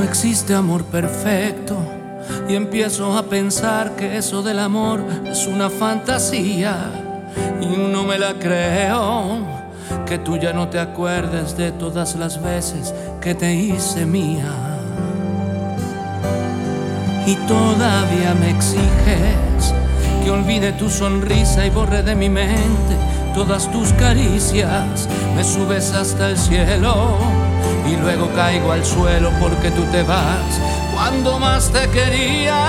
existe amor perfecto y empiezo a pensar que eso del amor es una fantasía y no me la creo, que tú ya no te acuerdes de todas las veces que te hice mía y todavía me exiges que olvide tu sonrisa y borre de mi mente todas tus caricias. Me subes hasta el cielo y luego caigo al suelo porque tú te vas cuando más te quería.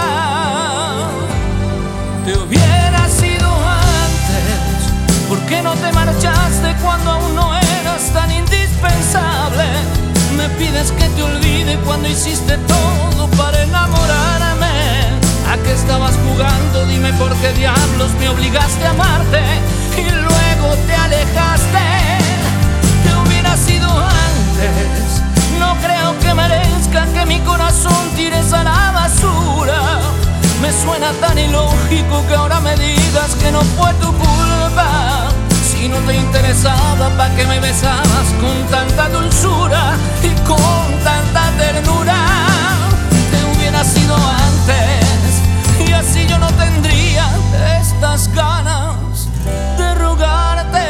Te hubiera sido antes, ¿por qué no te marchaste cuando aún no eras tan indispensable? Me pides que te olvide cuando hiciste todo para enamorarme. ¿A qué estabas jugando? Dime por qué diablos me obligaste a amarte y luego te alejaste. Te hubiera sido antes, no creo que merezca que mi corazón tires a la basura. Me suena tan ilógico que ahora me digas que no fue tu culpa. Si no te interesaba, ¿pa' qué me besabas con tanta dulzura y con tanta ternura? Te hubiera sido antes y así yo no tendría estas ganas de rogarte.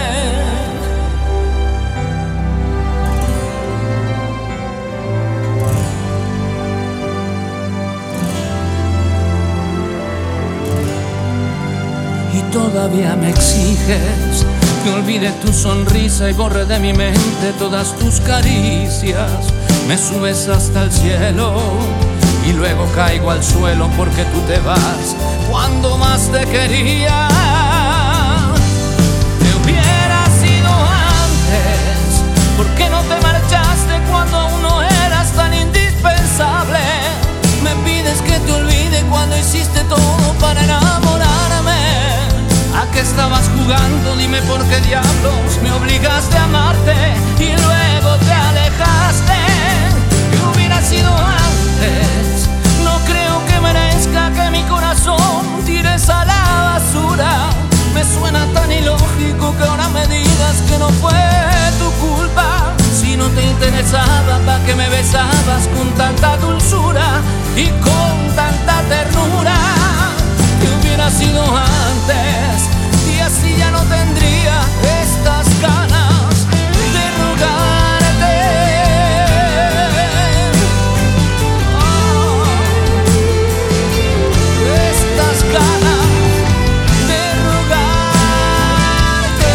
Y todavía me exiges que olvide tu sonrisa y borre de mi mente todas tus caricias. Me subes hasta el cielo y luego caigo al suelo porque tú te vas cuando más te quería. Te hubiera sido antes, ¿por qué no te marchaste cuando aún no eras tan indispensable? Me pides que te olvide cuando hiciste todo para enamorarme. ¿A qué estabas jugando? Dime por qué diablos me obligaste a amarte y luego te alejaste. Que hubiera sido antes, no creo que merezca que mi corazón tires a la basura. Me suena tan ilógico que ahora me digas que no fue tu culpa. Si no te interesaba, ¿pa' qué me besabas con tanta dulzura y con tanta ternura? Que hubiera sido antes y así ya no tendría estas ganas de rogarte. Estas ganas de rogarte.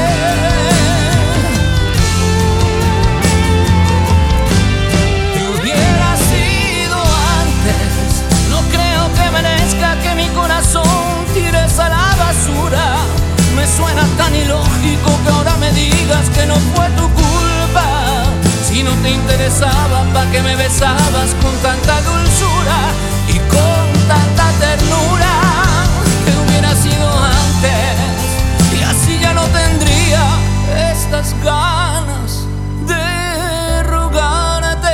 Que hubiera sido antes, no creo que merezca que mi corazón tires a la basura. Me suena tan ilógico que ahora me digas que no fue tu culpa. Si no te interesaba, ¿pa' qué me besabas con tanta dulzura y con tanta ternura? Que hubiera sido antes y así ya no tendría estas ganas de rogarte.